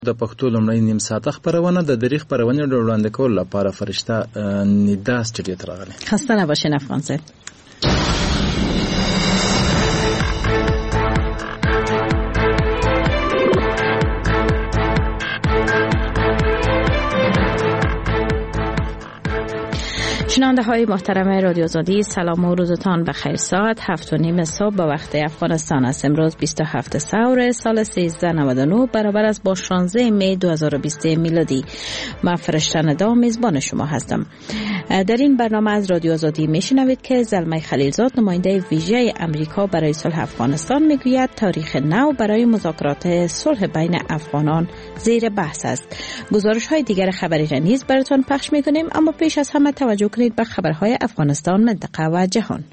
د پښتو لومړی نیم ساعته خبرونه د دری خبرونه وړاندې کول لپاره فرشته ندا سټډیو ته راغله. خسته نباشین افغان صاحب. شنونده های محترم رادیو آزادی، سلام و روزتان بخیر. ساعت 7:30 صبح به وقت افغانستان است. امروز 27 ثور سال 1399 برابر است با 16 می 2020 میلادی. من فرشته ندا میزبان شما هستم. در این برنامه از رادیو آزادی میشنوید که زلمه خلیلزاد نماینده ویژه امریکا برای صلح افغانستان میگوید تاریخ نو برای مذاکرات صلح بین افغانان زیر بحث است. گزارش های دیگر خبری را نیز براتون پخش میکنیم، اما پیش از همه توجه کنید به خبرهای افغانستان، منطقه و جهان.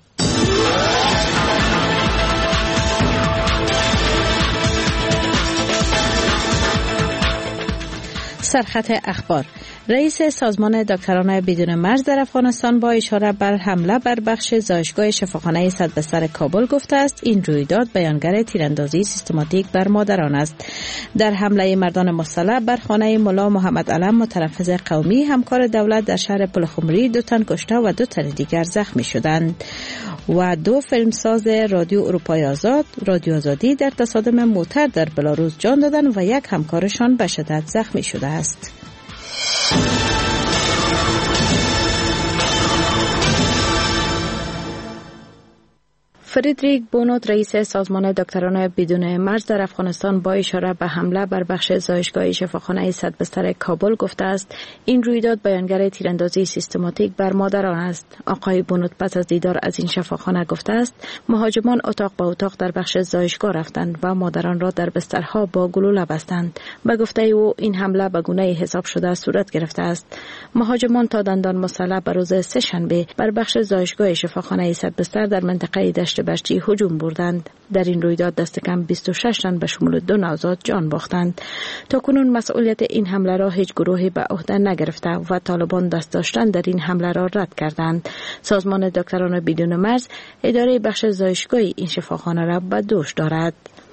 سرخط اخبار. رئیس سازمان دکتران بدون مرز در افغانستان با اشاره بر حمله بر بخش زایشگاه شفاخانه صدبستر کابل گفته است این رویداد بیانگر تیراندازی سیستماتیک بر مادران است. در حمله مردان مسلح بر خانه ملا محمد علم متنفذ قومی همکار دولت در شهر پلخمری 2 تن کشته و 2 تن دیگر زخمی شدند و 2 فیلمساز رادیو اروپای آزاد، رادیو آزادی در تصادم موتر در بلاروس جان دادند و 1 همکارشان به شدت زخمی شده است. فریدریک بونوت رئیس سازمان دکتران بدون مرز در افغانستان با اشاره به حمله بر بخش زایشگاه شفاخانه صدبستر کابل گفته است این رویداد بیانگر تیراندازی سیستماتیک بر مادران است. آقای بونوت پس از دیدار از این شفاخانه گفته است مهاجمان اتاق به اتاق در بخش زایشگاه رفتند و مادران را در بسترها با گلوله بستند. به گفته او این حمله به گونه حساب شده صورت گرفته است. مهاجمان تا دندان مسلح بر روز سه‌شنبه بر بخش زایشگاه شفاخانه صدبستر در منطقه دشت بشتی هجوم بردند. در این رویداد دست کم 26 تن به شمول 2 نوزاد جان باختند. تا کنون مسئولیت این حمله را هیچ گروهی به عهده نگرفته و طالبان دست داشتن در این حمله را رد کردند. سازمان دکتران بدون مرز اداره بخش زایشگاه این شفاخانه را به دوش دارد.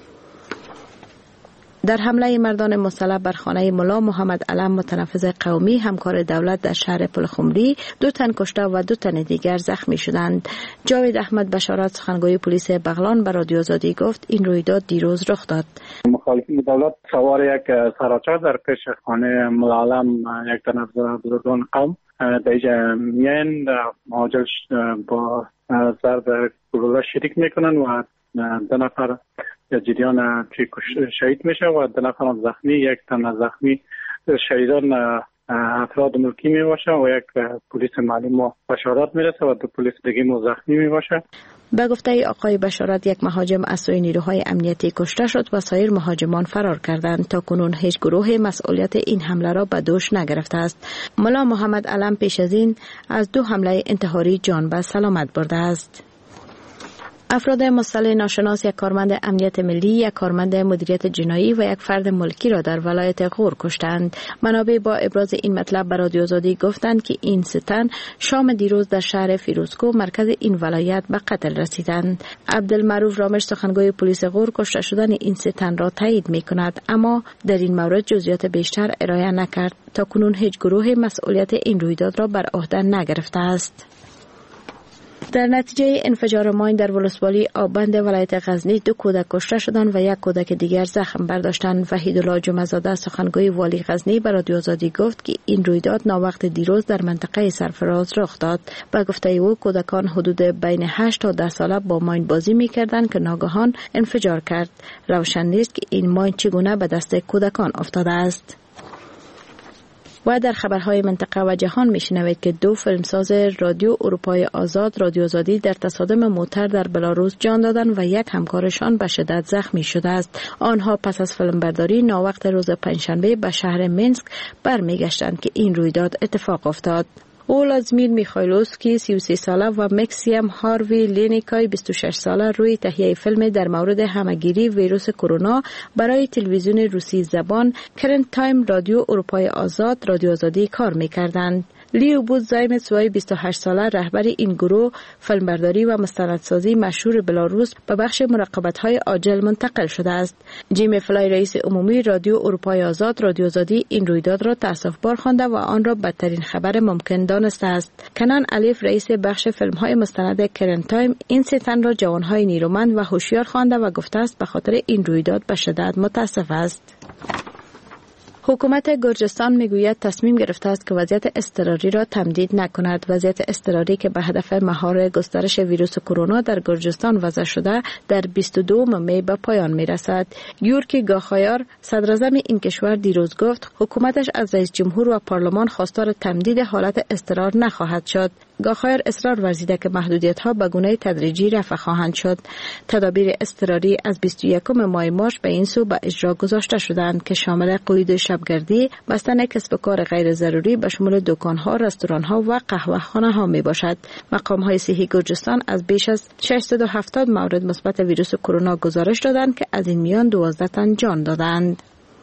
در حمله مردان مسلح بر خانه ملا محمد علم متنفذ قومی همکار دولت در شهر پلخمری 2 تن کشته و 2 تن دیگر زخمی شدند. جاوید احمد بشارت سخنگوی پلیس بغلان به رادیو آزادی گفت این رویداد دیروز رخ داد. مخالفین دولت سوار یک سراچه در پیش خانه ملا علم 1 تن از بزرگان قوم در اینجا میان مهاجر با ضرب گلوله شریک میکنن و 2 نفر یا جریان شهید میشه و 2 نفر زخمی. 1 تن زخمی شهیدان افراد ملکی میباشه و 1 پلیس معلم بشارت میرسه و 2 پلیس دیگه زخمی میباشه. به گفته آقای بشارت 1 مهاجم از سوی نیروهای امنیتی کشته شد و سایر مهاجمان فرار کردند. تا کنون هیچ گروه مسئولیت این حمله را به دوش نگرفته است. ملا محمد علم پیش از این از 2 حمله انتحاری جان به سلامت برده است. افراد مسلح ناشناس 1 کارمند امنیت ملی، 1 کارمند مدیریت جنایی و 1 فرد ملکی را در ولایت غور کشتند. منابع با ابراز این مطلب به رادیو آزادی گفتند که این 3 تن شام دیروز در شهر فیروزکو مرکز این ولایت به قتل رسیدند. عبدالمعروف رامش سخنگوی پلیس غور کشته شدن این 3 تن را تایید می‌کند، اما در این مورد جزئیات بیشتر ارائه نکرد. تا کنون هیچ گروه مسئولیت این رویداد را بر عهده نگرفته است. در نتیجه انفجار ماین در ولسوالی آبند ولایت غزنی 2 کودک کشته شدند و 1 کودک دیگر زخم برداشتند. وحیدالله جمعه‌زاده سخنگوی والی غزنی به رادیو آزادی گفت که این رویداد ناوقت دیروز در منطقه سرفراز رخ داد. به گفته او کودکان حدود بین 8 تا 10 ساله با ماین بازی می‌کردند که ناگهان انفجار کرد. روشن نیست که این ماین چگونه به دست کودکان افتاده است. و در خبرهای منطقه و جهان میشنوید که 2 فیلمساز رادیو اروپای آزاد، رادیو آزادی در تصادم موتر در بلاروس جان دادند و 1 همکارشان به شدت زخمی شده است. آنها پس از فیلمبرداری ناوقت روز پنجشنبه به شهر مینسک برمیگشتند که این رویداد اتفاق افتاد. ولادیمیر میخایلوفسکی 33 ساله و مکسیم هاروی لینیکای 26 ساله روی تهیه فیلم در مورد همهگیری ویروس کرونا برای تلویزیون روسی زبان کرنت تایم رادیو اروپای آزاد رادیو آزادی کار میکردند. لیو بود زایم سوای 28 ساله رهبر این گروه فیلمبرداری و مستندسازی مشهور بلاروس به بخش مراقبت‌های عاجل منتقل شده است. جیم فلای رئیس عمومی رادیو اروپای آزاد رادیوزادی این رویداد را تأسف‌بار خوانده و آن را بدترین خبر ممکن دانسته است. کنان الیف رئیس بخش فیلم‌های مستند کرن تایم این سه تن را جوان‌های نیرومند و هوشیار خوانده و گفته است به خاطر این رویداد به شدت متاسف است. حکومت گرجستان میگوید تصمیم گرفته است که وضعیت اضطراری را تمدید نکند. وضعیت اضطراری که به هدف مهار گسترش ویروس کرونا در گرجستان وضع شده در 22 می به پایان میرسد. یورکی گاخایار صدراعظم این کشور دیروز گفت حکومتش از رئیس جمهور و پارلمان خواستار تمدید حالت اضطرار نخواهد شد. گاخایار اصرار ورزیده که محدودیت‌ها به گونه تدریجی رفع خواهند شد. تدابیر اضطراری از 21 ماه مارس به این سو به اجرا گذاشته شدند که شامل قید شبگردی، بستن کسب و کار غیر ضروری به شمول دکان‌ها، رستوران‌ها و قهوه‌خانه‌ها میباشد. مقام‌های صحی گرجستان از بیش از 670 مورد مثبت ویروس کرونا گزارش دادند که از این میان 12 تن جان دادند.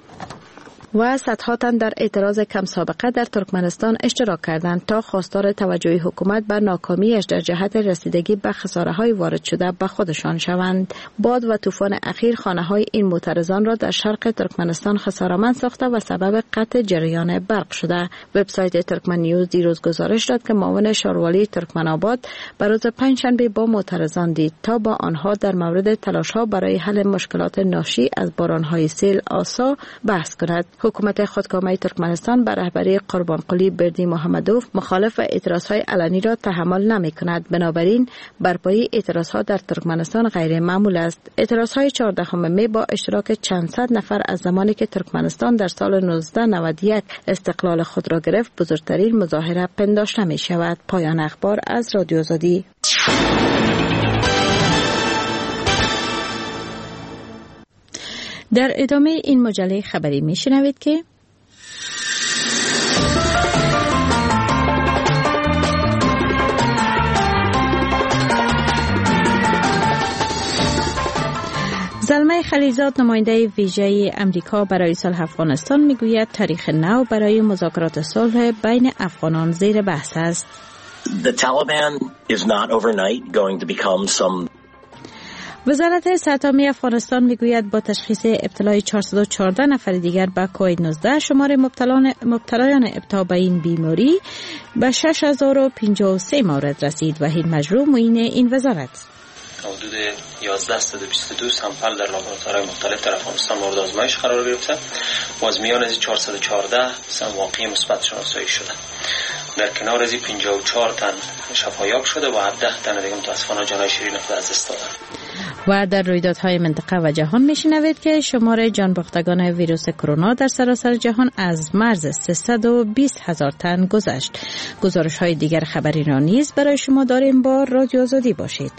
و صدها تن در اعتراض کم سابقه در ترکمنستان اشتراک کردند تا خواستار توجه حکومت بر ناکامیش در جهت رسیدگی به خساره‌های وارد شده به خودشان شوند. باد و طوفان اخیر خانه‌های این معترضان را در شرق ترکمنستان خساره‌مند ساخته و سبب قطع جریان برق شده. وبسایت ترکمن نیوز دیروز گزارش داد که معاون شاروالی ترکمن‌آباد به روز پنجشنبه با معترضان دید تا با آنها در مورد تلاش‌ها برای حل مشکلات ناشی از باران‌های سیل آسا بحث کند. حکومت خودکامه ترکمنستان بر رهبری قربانقلی بردی محمدوف مخالف اعتراضهای علنی را تحمل نمی‌کند. بنابراین برپایی اعتراضها در ترکمنستان غیر معمول است. اعتراضهای 14 می با اشتراک چند صد نفر از زمانی که ترکمنستان در سال 1991 استقلال خود را گرفت بزرگترین مظاهره پنداشته می‌شود. پایان اخبار از رادیو آزادی. در ادامه این مجله خبری میشنوید که زلمه خلیلزاد نماینده ویژه امریکا برای صلح افغانستان میگوید تاریخ نو برای مذاکرات صلح بین افغانان زیر بحث است. The Taliban is not overnight going to become some. وزارت صحت عامه افغانستان میگوید با تشخیص ابتلای 414 نفر دیگر به کووید 19 شمار مبتلایان ابتلا به این بیماری به 6053 مورد رسید و این مجروح معین این وزارت. حدود 1122 سامپل در لابراتوارهای مختلف در افغانستان مورد آزمایش قرار گرفته و از میان از 414 واقعی مثبت شناسایی شده. در کنار از 54 تن شفایاب شده و 17 تن دیگه متاسفانه جانهای شیرین خود از دست دادن. و در رویدادهای منطقه و جهان میشنوید که شمار جانباختگان ویروس کرونا در سراسر جهان از مرز 320,000 تن گذشت. گزارش های دیگر خبری را نیز برای شما داریم. با رادیو آزادی باشید.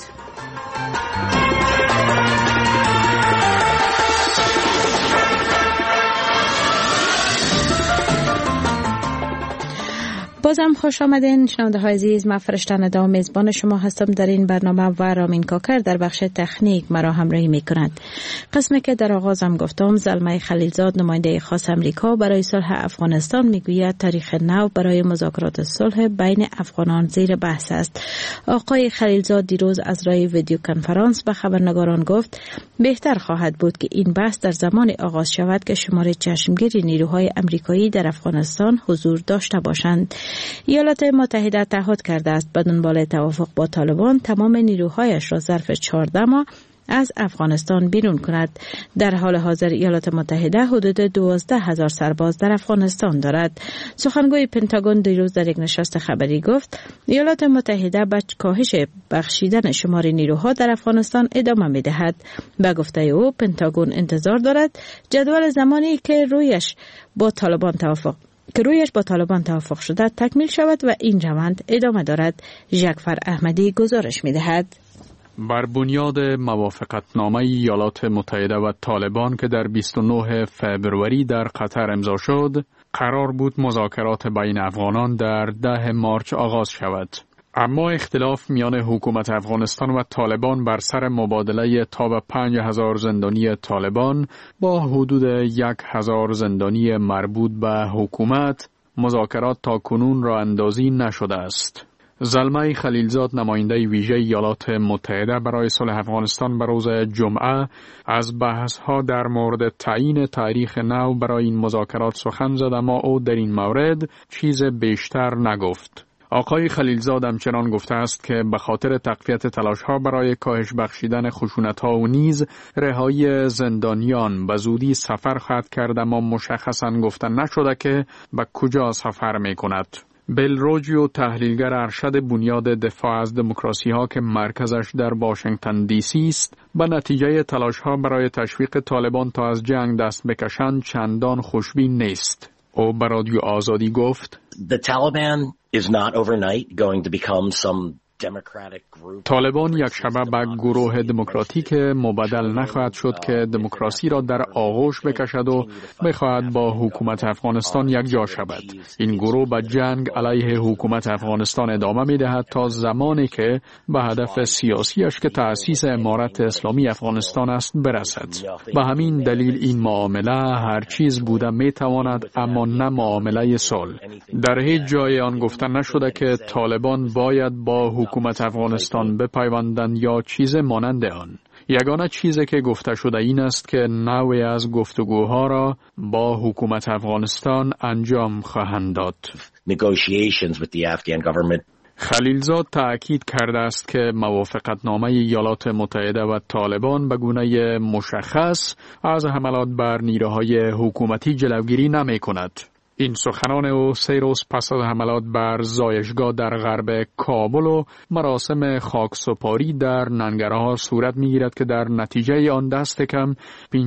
بازم خوش آمدین شنونده های عزیز. من فرشته ندا میزبان شما هستم در این برنامه و رامین کاکر در بخش تکنیک مرا همراهی میکند. قسمی که در آغازم گفتم زلمه خلیلزاد نماینده خاص امریکا برای صلح افغانستان میگوید تاریخ نو برای مذاکرات صلح بین افغانان زیر بحث است. آقای خلیلزاد دیروز از راه ویدیو کنفرانس به خبرنگاران گفت بهتر خواهد بود که این بحث در زمان آغاز شود که شمار چشمگیر نیروهای امریکایی در افغانستان حضور داشته باشند. ایالات متحده تعهد کرده است به دنبال توافق با طالبان تمام نیروهایش را ظرف 14 ماه از افغانستان بیرون کند. در حال حاضر ایالات متحده حدود 12,000 سرباز در افغانستان دارد. سخنگوی پنتاگون دیروز در یک نشست خبری گفت ایالات متحده به کاهش بخشیدن شمار نیروها در افغانستان ادامه می‌دهد. به گفته او پنتاگون انتظار دارد جدول زمانی که رویش با طالبان توافق شده تکمیل شود و این روند ادامه دارد. ژکفر احمدی گزارش می‌دهد. بر بنیاد موافقتنامه ایالات متحده و طالبان که در 29 فبروری در قطر امضا شد، قرار بود مذاکرات بین افغانان در 10 مارس آغاز شود. اما اختلاف میان حکومت افغانستان و طالبان بر سر مبادله تا به 5,000 زندانی طالبان با حدود 1,000 زندانی مربوط به حکومت مذاکرات تا کنون راه اندازی نشده است. زلمه خلیلزاد نماینده ویژه ایالات متحده برای صلح افغانستان به روز جمعه از بحث‌ها در مورد تعیین تاریخ نو برای این مذاکرات سخن زد، اما او در این مورد چیز بیشتر نگفت. آقای خلیلزاد همچنان گفته است که به خاطر تقویت تلاش‌ها برای کاهش بخشیدن خشونت‌ها و نیز رهایی زندانیان به زودی سفر خواهد کرد، اما مشخصاً گفته نشده که به کجا سفر می‌کند. بیل روجیو، تحلیلگر ارشد بنیاد دفاع از دموکراسی ها که مرکزش در واشنگتن دی سی است، به نتیجه تلاش ها برای تشویق طالبان تا از جنگ دست بکشند چندان خوشبین نیست. او به رادیو آزادی گفت: The Taliban is not overnight going to become some طالبان یک شبه به گروه دموکراتیک مبدل نخواهد شد که دموکراسی را در آغوش بکشد و بخواهد با حکومت افغانستان یک جا شود. این گروه به جنگ علیه حکومت افغانستان ادامه می دهد تا زمانی که به هدف سیاسیش که تأسیس امارت اسلامی افغانستان است برسد. به همین دلیل این معامله هر چیز بوده می تواند، اما نه معامله صلح. در هیچ جای آن گفته نشده که طالبان باید با حکومت افغانستان بپیوندند یا چیز مانند آن. یگانه چیزی که گفته شده این است که نوعی از گفتگوها را با حکومت افغانستان انجام خواهند داد. خلیلزاد تأکید کرده است که موافقتنامه ایالات متحده و طالبان به گونه مشخص از حملات بر نیروهای حکومتی جلوگیری نمی کند. این سخنان او 3 روز پس از حملات بر زایشگاه در غرب کابل و مراسم خاکسپاری در ننگرهار صورت می‌گیرد که در نتیجه آن دست کم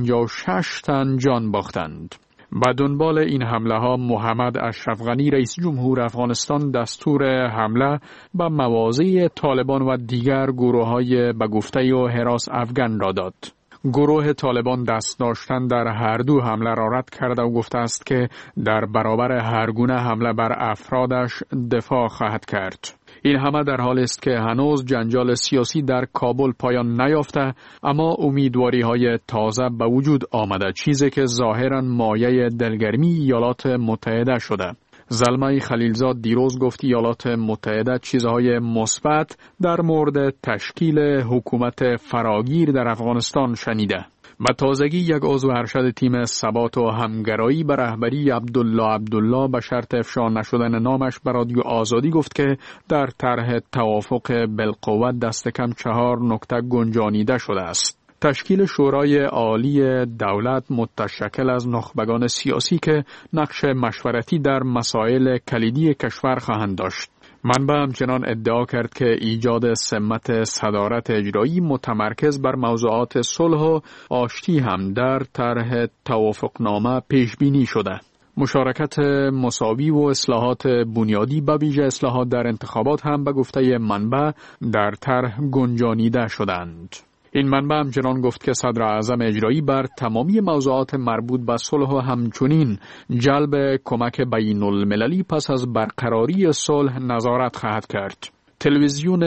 56 تن جان باختند. به دنبال این حمله ها محمد اشرف غنی رئیس جمهور افغانستان دستور حمله به مواضع طالبان و دیگر گروه‌های به گفته و حراس افغان را داد. گروه طالبان دست داشتن در هر دو حمله را رد کرده و گفته است که در برابر هر گونه حمله بر افرادش دفاع خواهد کرد. این همه در حالی است که هنوز جنجال سیاسی در کابل پایان نیافته، اما امیدواری های تازه به وجود آمده، چیزی که ظاهراً مایه دلگرمی ایالات متحده شده. زلمه خلیلزاد دیروز گفت ایالات متحده چیزهای مثبت در مورد تشکیل حکومت فراگیر در افغانستان شنیده. به تازگی یک عضو ارشد تیم ثبات و همگرایی به رهبری عبدالله به شرط افشا نشدن نامش به رادیو آزادی گفت که در طرح توافق بالقوت دست کم 4 نکته گنجانیده شده است. تشکیل شورای عالی دولت متشکل از نخبگان سیاسی که نقش مشورتی در مسائل کلیدی کشور خواهند داشت. منبع همچنان ادعا کرد که ایجاد سمت صدارت اجرایی متمرکز بر موضوعات صلح و آشتی هم در طرح توافقنامه پیش بینی شده. مشارکت مساوی و اصلاحات بنیادی به ویژه اصلاحات در انتخابات هم به گفته منبع در طرح گنجانیده شدند. این منبع همچنان گفت که صدر اعظم اجرایی بر تمامی موضوعات مربوط به صلح و همچنین جلب کمک بین المللی پس از برقراری صلح نظارت خواهد کرد. تلویزیون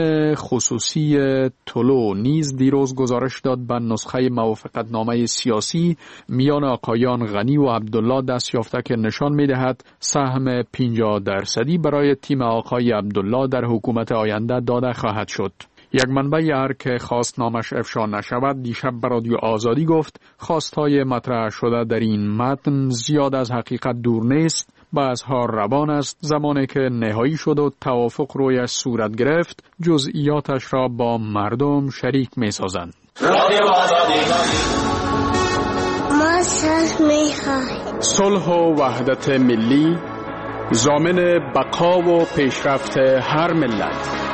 خصوصی تولو نیز دیروز گزارش داد به نسخه موافقتنامه سیاسی میان آقایان غنی و عبدالله دست یافته که نشان می‌دهد سهم 50% برای تیم آقای عبدالله در حکومت آینده داده خواهد شد. یک منبع ار که خواست نامش افشا نشود دیشب به رادیو آزادی گفت خواستهای مطرح شده در این متن زیاد از حقیقت دور نیست، بعضها روان است. زمانی که نهایی شد و توافق رویش صورت گرفت جزئیاتش را با مردم شریک می سازند. ما صلح می خواهیم. صلح و وحدت ملی ضامن بقا و پیشرفت هر ملت.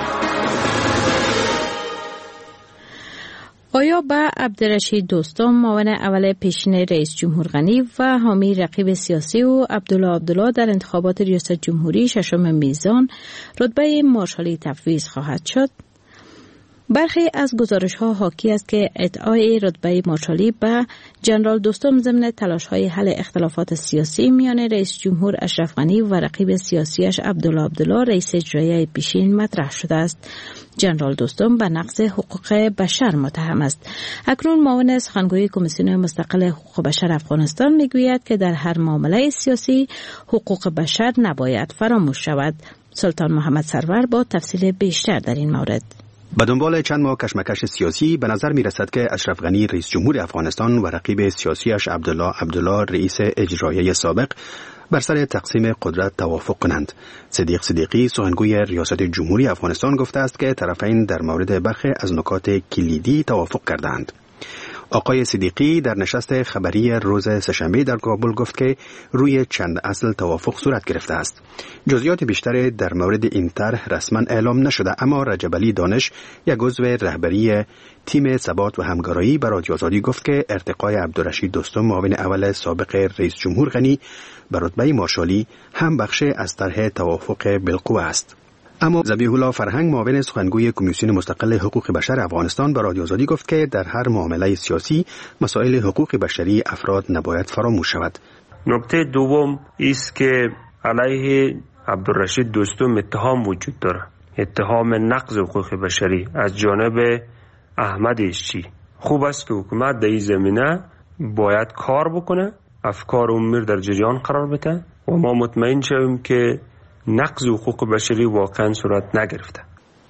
آیا به عبدالرشید دوستم معاون اول پیشین رئیس جمهور غنی و حامی رقیب سیاسی و عبدالله در انتخابات ریاست جمهوری 6 میزان رتبه مارشالی تفویض خواهد شد؟ برخی از گزارش‌ها حاکی است که ادعای رتبه مارشالی به جنرال دوستم ضمن تلاش‌های حل اختلافات سیاسی میان رئیس جمهور اشرف غنی و رقیب سیاسیش عبدالله رئیس اجرایی پیشین مطرح شده است. جنرال دوستم به نقض حقوق بشر متهم است. اکنون معاون سخنگوی کمیسیون مستقل حقوق بشر افغانستان میگوید که در هر معامله سیاسی حقوق بشر نباید فراموش شود. سلطان محمد سرور با تفصیل بیشتر در این مورد. به دنبال چند ماه کشمکش سیاسی به نظر می رسد که اشرف غنی رئیس جمهور افغانستان و رقیب سیاسیش عبدالله رئیس اجرایی سابق بر سر تقسیم قدرت توافق کنند. صدیق صدیقی سخنگوی ریاست جمهوری افغانستان گفته است که طرفین در مورد برخی از نکات کلیدی توافق کردند. آقای صدیقی در نشست خبری روز سه‌شنبه در کابل گفت که روی چند اصل توافق صورت گرفته است. جزئیات بیشتری در مورد این طرح رسما اعلام نشده، اما رجب علی دانش، یک عضو رهبری تیم ثبات و همکاری به رادیو آزادی گفت که ارتقای عبدالرشید دوستم معاون اول سابق رئیس جمهور غنی به رتبه مارشالی هم بخش از طرح توافق بالقوه است. اما ذبیح الله فرهنگ معاون سخنگوی کمیسیون مستقل حقوق بشر افغانستان به رادیو آزادی گفت که در هر معامله سیاسی مسائل حقوق بشری افراد نباید فراموش شود. نکته دوم است که علیه عبدالرشید دوستم اتهام وجود دارد، اتهام نقض حقوق بشری از جانب احمد اشچی. خوب است که حکومت در این زمینه باید کار بکنه، افکار امور در جریان قرار بده و ما مطمئن شویم که نقض حقوق بشری واقعا صورت نگرفته.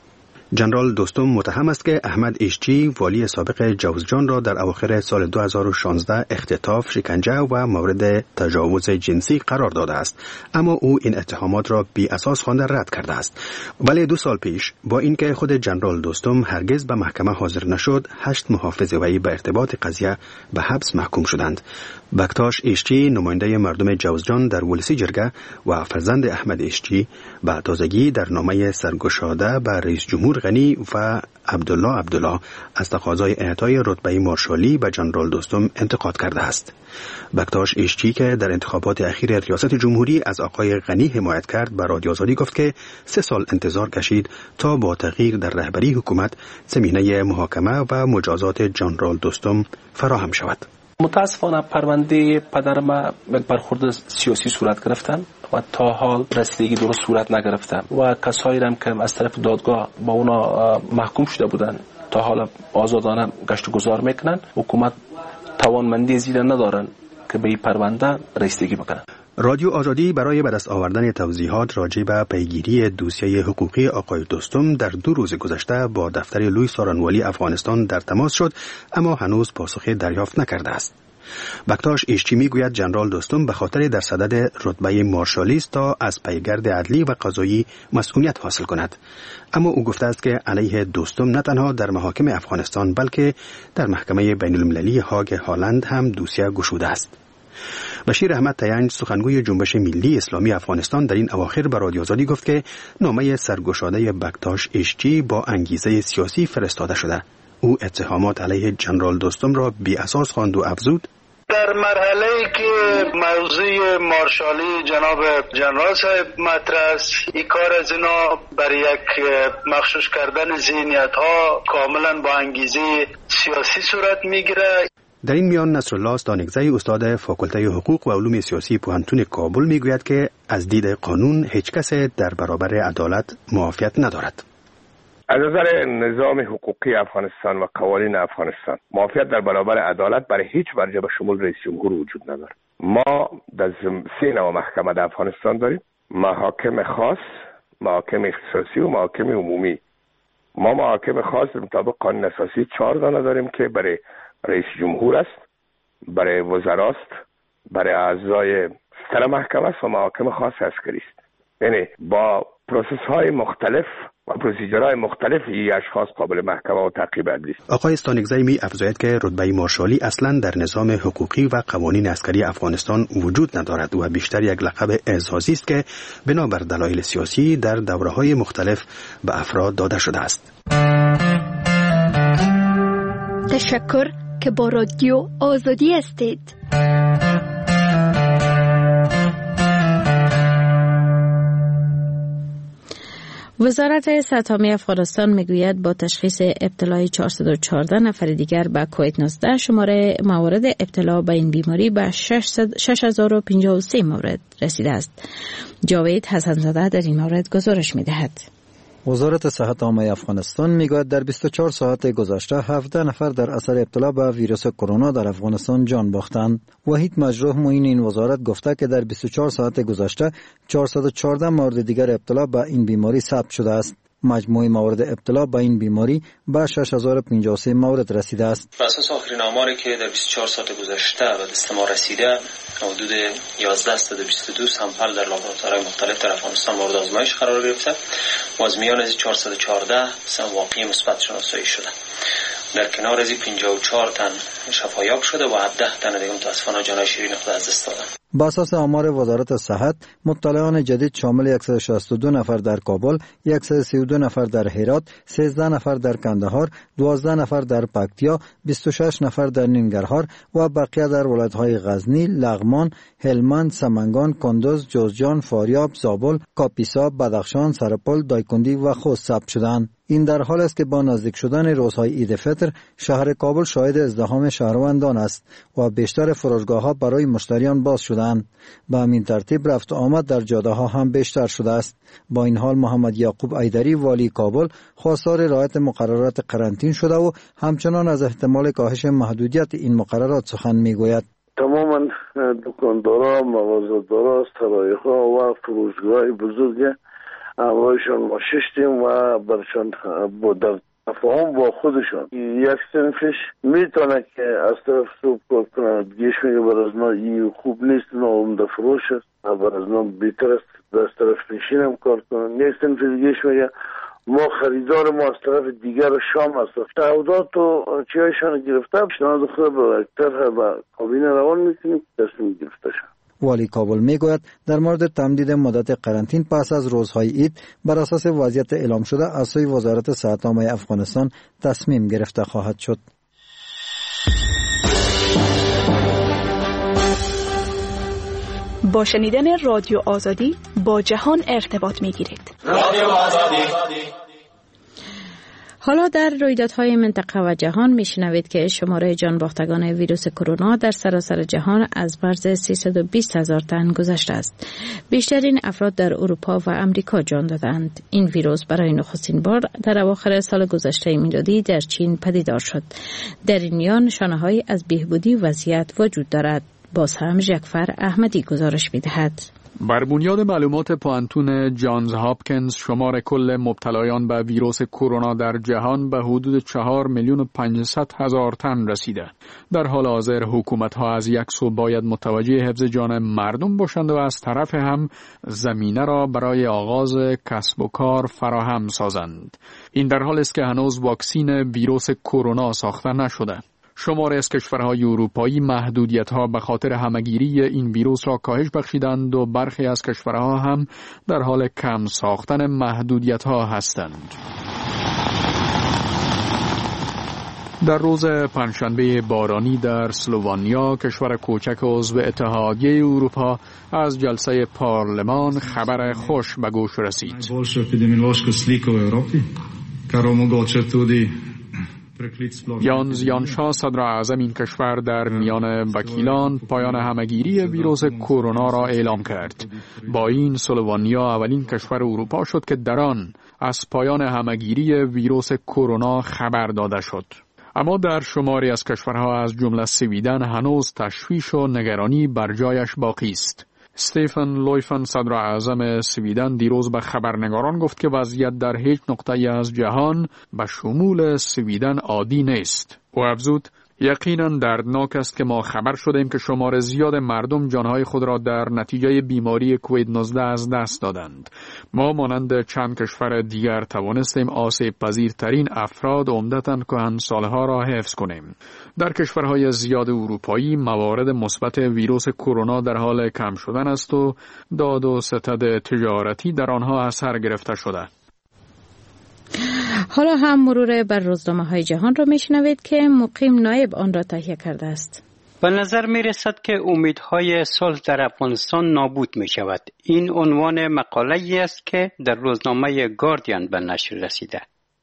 جنرال دوستم متهم است که احمد اشچی والی سابق جوزجان را در اواخر سال 2016 اختطاف، شکنجه و مورد تجاوز جنسی قرار داده است، اما او این اتهامات را بی اساس خوانده رد کرده است. ولی 2 سال پیش با اینکه خود جنرال دوستم هرگز به محکمه حاضر نشد، 8 محافظ وی به ارتباط قضیه به حبس محکوم شدند. بکتاش اشچی نماینده مردم جوزجان در ولسی جرگه و فرزند احمد اشچی به تازگی در نامه سرگشاده به رئیس جمهور غنی و عبدالله از تقاضای اعطای رتبه مارشالی به جنرال دوستم انتقاد کرده است. بکتاش اشچی که در انتخابات اخیر ریاست جمهوری از آقای غنی حمایت کرد به رادیو آزادی گفت که 3 سال انتظار کشید تا با تغییر در رهبری حکومت زمینه محاکمه و مجازات جنرال دوستم فراهم شود. متاسفانه پرونده پدر ما برخورد سیاسی صورت گرفتن و تا حال رسیدگی درست صورت نگرفتن و کسایی هم که از طرف دادگاه با اونا محکوم شده بودن تا حال آزادانه گشت و گذار میکنن. حکومت توانمندی زیاده ندارن که به این پرونده رسیدگی بکنن. رادیو آزادی برای به دست آوردن توضیحات راجع به پیگیری دوسیه حقوقی آقای دوستم در 2 روز گذشته با دفتر لوی سارانوالی افغانستان در تماس شد، اما هنوز پاسخی دریافت نکرده است. بکتاش اشچی میگوید جنرال دوستم به خاطر در صدد رتبه مارشالی است تا از پیگرد عدلی و قضایی مسئولیت حاصل کند، اما او گفته است که علیه دوستم نه تنها در محاکم افغانستان بلکه در محکمه بین المللی هاگ هالند هم دوسیه گشوده است. بشیر احمد تینج سخنگوی جنبش ملی اسلامی افغانستان در این اواخر به رادیو آزادی گفت که نامه سرگشاده بکتاش اشچی با انگیزه سیاسی فرستاده شده. او اتهامات علیه جنرال دوستم را بی اساس خواند و افزود: در مرحله‌ای که موضوع مارشالی جناب جنرال صاحب مطرح است، این کار از اینا برای یک مخشوش کردن ذهنیت‌ها کاملا با انگیزه سیاسی صورت میگیره. در این میان نصرالله استانکزی استاد فاکولته حقوق و علوم سیاسی پوهنتون کابل میگوید که از دید قانون هیچ کس در برابر عدالت معافیت ندارد. از نظر نظام حقوقی افغانستان و قوانین افغانستان معافیت در برابر عدالت برای هیچ مرجع به شمول رئیس جمهور وجود ندارد. ما در 3 نوع محکمه در افغانستان داریم: محاکم خاص، محاکم اختصاصی و محاکم عمومی. ما محاکم خاص مطابق قانون اساسی 4 دانه داریم که برای رئیس جمهور است، برای وزراست، برای اعضای ستر محکمه است و محاکم خاص عسکری است. یعنی با پروسس های مختلف و پروسیجرهای مختلف این اشخاص قابل محکمه و تعقیب عدلی است. آقای استانکزی می افزاید که رتبه مارشالی اصلا در نظام حقوقی و قوانین عسکری افغانستان وجود ندارد و بیشتر یک لقب اعزازی است که بنابر دلایل سیاسی در دوره‌های مختلف به افراد داده شده است. تشکر که با رادیو آزادی هستید. وزارت صحت عامه افغانستان میگوید با تشخیص ابتلای 414 نفر دیگر به کووید 19 شماره موارد ابتلا به این بیماری به 6053 مورد رسیده است. جاوید حسن‌زاده در این مورد گزارش می‌دهد. وزارت صحت عامه افغانستان میگوید در 24 ساعت گذشته 17 نفر در اثر ابتلا به ویروس کرونا در افغانستان جان باختند. وحید مجروح معین این وزارت گفته که در 24 ساعت گذشته 414 مورد دیگر ابتلا به این بیماری ثبت شده است. مجموع موارد ابتلا به این بیماری به 6053 مورد رسیده است. بر اساس آخرین آماری که در 24 ساعت گذشته به دست ما رسیده، حدود 1122 سامپل در لابراتوارهای مختلف در افغانستان مورد آزمایش قرار گرفته و از میان از 414 واقعی مثبت شناسایی شده. در کنار از 54 تن شفایاب شده و 17 تن دیگه متاسفانه جان شیرین خود از دست دادن. با اساس آمار وزارت صحت، مبتلایان جدید شامل 162 نفر در کابل، 132 نفر در هرات، 13 نفر در کندهار، 12 نفر در پکتیا، 26 نفر در ننگرهار و بقیه در ولایت‌های غزنی، لغمان، هلمند، سمنگان، کندوز، جوزجان، فاریاب، زابل، کاپیسا، بدخشان، سرپل، دایکندی و خوست ثبت شدند. این در حال است که با نزدیک شدن روزهای عید فطر شهر کابل شاهد ازدحام شهروندان است و بیشتر فروشگاه‌ها برای مشتریان باز شدند. به همین ترتیب رفت و آمد در جاده‌ها هم بیشتر شده است. با این حال محمد یعقوب ایدری والی کابل خواستار رعایت مقررات قرنطینه شده و همچنان از احتمال کاهش محدودیت این مقررات سخن می‌گوید. تماما دکاندارا، مغازه‌دارا، سرای‌ها و فروشگاه‌های بزرگ امروزشان ما ششتیم و برشان در تفاهم با خودشان یک صنفش میتونه که از طرف سوب کار کنند، گیش میگه بر از ما این خوب نیست، ناامده فروش است، بر از ما بیتر است از طرف پیشین هم کار کنند. یک صنف دیگهش میگه ما خریدار ما از طرف دیگر شام است، تعهدات و چیایشان گرفته پیشنهاد خود به اکتر به کابینه روان میکنیم تصمیم گرفته شد. والی کابل میگوید در مورد تمدید مدت قرنطینه پس از روزهای عید بر اساس وضعیت اعلام شده از سوی وزارت صحت عامه افغانستان تصمیم گرفته خواهد شد. با شنیدن رادیو آزادی با جهان ارتباط میگیرید. رادیو آزادی. حالا در رویدادهای منطقه و جهان میشنوید که شماره جان باختگان ویروس کرونا در سراسر جهان از مرز 320,000 تن گذشته است. بیشترین افراد در اروپا و امریکا جان دادند. این ویروس برای نخستین بار در اواخر سال گذشته میلادی در چین پدیدار شد. در این میان شانه‌هایی از بهبودی وضعیت وجود دارد. باز هم ژکفر احمدی گزارش می‌دهد. بر بنیاد معلومات پوانتون جانز هاپکینز شمار کل مبتلایان به ویروس کرونا در جهان به حدود 4,500,000 تن رسیده. در حال حاضر حکومت‌ها از یک سو باید متوجه حفظ جان مردم باشند و از طرف هم زمینه را برای آغاز کسب و کار فراهم سازند. این در حالی است که هنوز واکسین ویروس کرونا ساخته نشده. شماری از کشورهای اروپایی محدودیت‌ها به خاطر همه‌گیری این ویروس را کاهش بخشیدند و برخی از کشورها هم در حال کم ساختن محدودیت‌ها هستند. در روز پنجشنبه بارانی در اسلوونیا، کشور کوچک عضو اتحادیه اروپا، از جلسه پارلمان خبر خوش به گوش رسید. یانز یانشا صدر اعظم این کشور در میان وکیلان پایان همه‌گیری ویروس کرونا را اعلام کرد. با این اسلوونیا اولین کشور اروپا شد که در آن از پایان همه‌گیری ویروس کرونا خبر داده شد. اما در شماری از کشورها از جمله سویدن هنوز تشویش و نگرانی بر جایش باقی است. استفان لویفن صدر اعظم سویدن دیروز به خبرنگاران گفت که وضعیت در هیچ نقطه‌ای از جهان به شمول سویدن عادی نیست. او افزود یقینا دردناک است که ما خبر شدیم که شمار زیاد مردم جانهای خود را در نتیجه بیماری کووید 19 از دست دادند. ما مانند چند کشور دیگر توانستیم آسیب پذیرترین افراد عمدتاً کهنسالها را حفظ کنیم. در کشورهای زیاد اروپایی موارد مثبت ویروس کرونا در حال کم شدن است و داد و ستد تجارتی در آنها اثر گرفته شده. حالا هم مرور بر روزنامه‌های جهان را میشنوید که مقیم نایب آن را تهیه کرده است. به نظر می رسد که امیدهای صلح در افغانستان نابود می شود. این عنوان مقاله‌ای است که در روزنامه گاردین به نشر رسیده.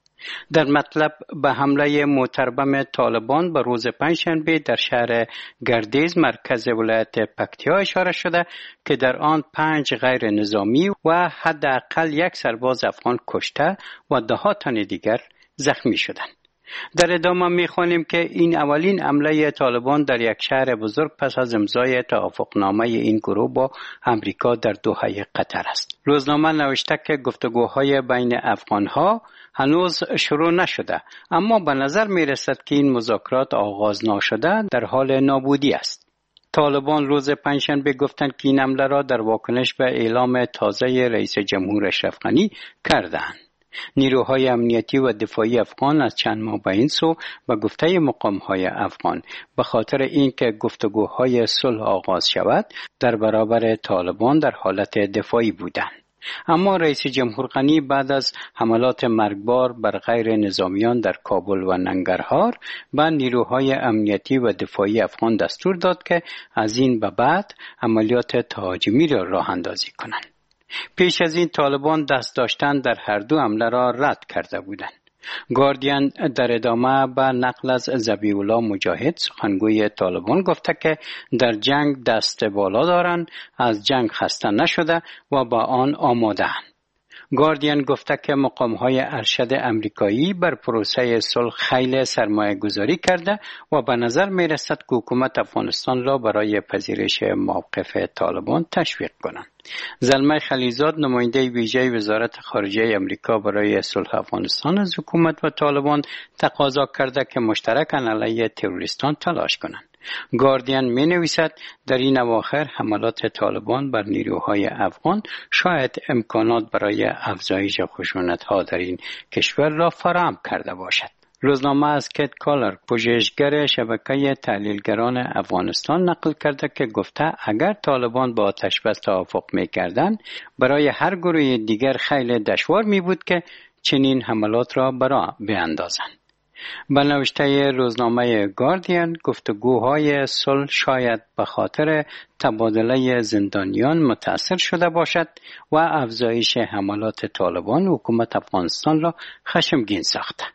در مطلب به حمله متربم طالبان به روز پنجشنبه در شهر گردیز مرکز ولایت پکتیا اشاره شده که در آن 5 غیر نظامی و حداقل 1 سرباز افغان کشته و 10 تن دیگر زخمی شدند. در ادامه می‌خوانیم که این اولین حمله طالبان در یک شهر بزرگ پس از امضای توافقنامه این گروه با امریکا در دوحه قطر است. روزنامه نوشته که گفتگوهای بین افغان‌ها هنوز شروع نشده، اما به نظر می‌رسد که این مذاکرات آغاز نشده در حال نابودی است. طالبان روز پنجشنبه گفتند که این حمله را در واکنش به اعلام تازه رئیس جمهور اشرف غنی کردند. نیروهای امنیتی و دفاعی افغان از چند ماه به این سو به گفته مقام‌های افغان به خاطر اینکه گفتگوهای صلح آغاز شود در برابر طالبان در حالت دفاعی بودند. اما رئیس جمهور غنی بعد از حملات مرگبار بر غیر نظامیان در کابل و ننگرهار به نیروهای امنیتی و دفاعی افغان دستور داد که از این به بعد عملیات تهاجمی را راه اندازی کنند. پیش از این طالبان دست داشتن در هر دو حمله را رد کرده بودند. گاردین در ادامه به نقل از ذبیح الله مجاهد سخنگوی طالبان گفته که در جنگ دست بالا دارند، از جنگ خسته نشده و با آن آماده‌اند. گاردین گفته که مقام‌های ارشد امریکایی بر پروسه صلح خیلی سرمایه گذاری کرده و به نظر می رسد که حکومت افغانستان را برای پذیرش موقف طالبان تشویق کنند. زلمه خلیزاد نماینده ویژه وزارت خارجه امریکا برای صلح افغانستان از حکومت و طالبان تقاضا کرده که مشترکاً علیه تروریستان تلاش کنند. گاردین می نویسد در این اواخر حملات طالبان بر نیروهای افغان شاید امکانات برای افزایش خشونت‌ها در این کشور را فراهم کرده باشد. روزنامه از کیت کالر پژوهشگر شبکه تحلیلگران افغانستان نقل کرده که گفته اگر طالبان با آتش‌بس توافق می‌کردند برای هر گروه دیگر خیلی دشوار می‌بود که چنین حملات را برا بیاندازند. به نوشته روزنامه گاردین گفتگوهای صلح شاید به خاطر تبادله زندانیان متأثر شده باشد و افزایش حملات طالبان حکومت افغانستان را خشمگین ساخته.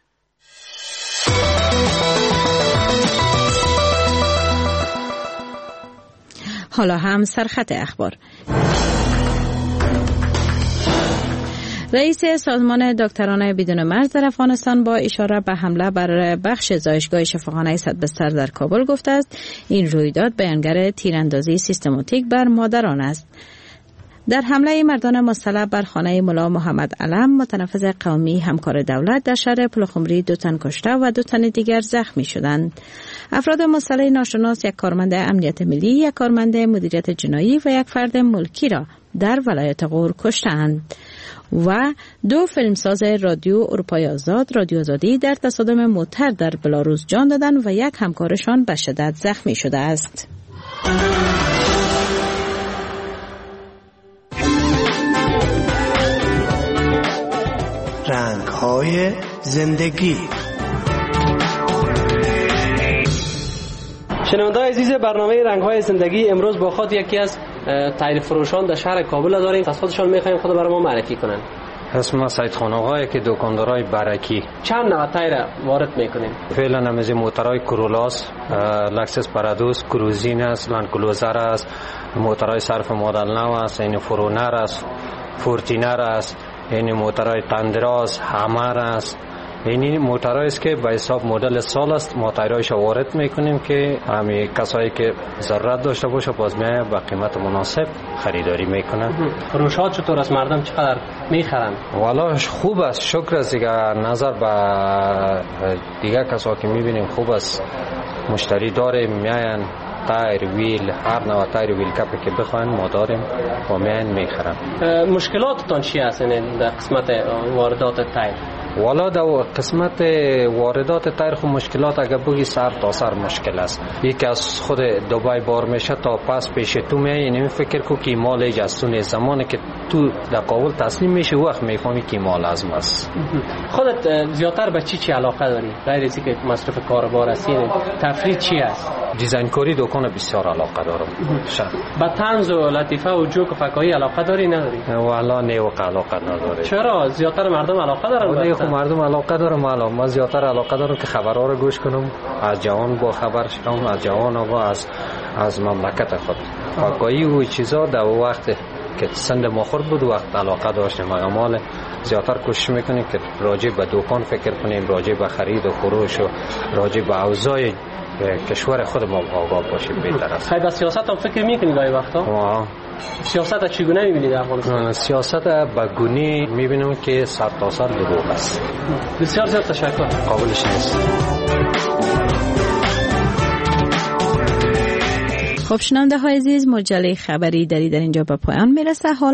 حالا هم سرخط اخبار. رئیس سازمان دکتران بدون مرز در افغانستان با اشاره به حمله بر بخش زایشگاه شفاخانه صدبستر در کابل گفته است این رویداد بیانگر تیراندازی سیستماتیک بر مادران است. در حمله مردان مسلح بر خانه ملا محمد علم متنفذ قومی همکار دولت در شهر پلخمری 2 تن کشته و 2 تن دیگر زخمی شدند. افراد مسلح ناشناس 1 کارمند امنیت ملی، 1 کارمند مدیریت جنایی و 1 فرد ملکی را در ولایت غور کشتند و 2 فیلمساز رادیو اروپای آزاد رادیو آزادی در تصادم موتر در بلاروس جان دادند و 1 همکارشان به شدت زخمی شده است. رنگ‌های زندگی. شنونده‌های عزیز برنامه رنگ‌های زندگی امروز با خود یکی از تایر فروشان در شهر کابل داریم. از خودشان می‌خوایم خود برای ما معرفی کنند. اسم سید خان آقا که دکاندارای برکی. چند نوع تایر وارد می‌کنیم؟ فعلا از موترهای کورولاس، لکسس پارادوس، کروزین است، لند کلوزر است، موترهای صرف مدل نو است، این فرونر است، فورتینر است، این موترهای تندراز، همر است. این موترهایی است که به حساب مدل سال است ما تایرایش وارد میکنیم که همین کسایی که ضرورت داشته باشه باز میای با قیمت مناسب خریداری میکنن. فروشات چطور است؟ مردم چقدر میخرن؟ والا خوب است، شکر است دیگه. نظر به دیگه کسایی که میبینیم خوب است، مشتری داریم، میاین تایر ویل هر نوع تایر ویل کپی که بخواین ما داریم و میاین میخرن. مشکلاتتان چی هست در قسمت واردات تایر؟ والا در قسمت واردات تایر خود مشکلات اگر بگی سر تا سر مشکل است. یکی از خود دبی بار میشه تا پس پیش تو میای، یعنی فکر کو که مال اجازه زمانی که تو در کابل تسلیم میشه وقت میفهمی که مال از ماست. خودت زیادتر به چی علاقه داری؟ غیر از اینکه مصرف کاربار هستی، تفریح چی است؟ دیزاین کاری دکان بسیار علاقه دارم. به طنز و لطیفه و جوک و فکاهی علاقه داری نداری؟ والا نه و علاقه نداره. چرا؟ زیادتر مردم علاقه دارن. خب مردم علاقه دارم، ما زیادتر علاقه دارم که خبرها رو گوش کنم، از جوان با خبر شدم، از جوان و از مملکت خود. فکاهی و چیزا در وقت که سند ما خورد بود وقت علاقه داشتیم، مال زیادتر کوشش میکنیم که راجع به دکان فکر کنیم، راجع به خرید و فروش و راجع به اوضاع کشور خود ما آگاه باشیم بهتر است. خیلی سیاست هم فکر میکنید گاهی وقتا؟ سیاست چگونه میبینید در افغانستان؟ سیاست به گونی میبینم که سر تا سر دروغ است. بسیار زیاد تشکر. قابلش نیست. خب شنونده های عزیز، مجله خبری در اینجا به پایان میرسه.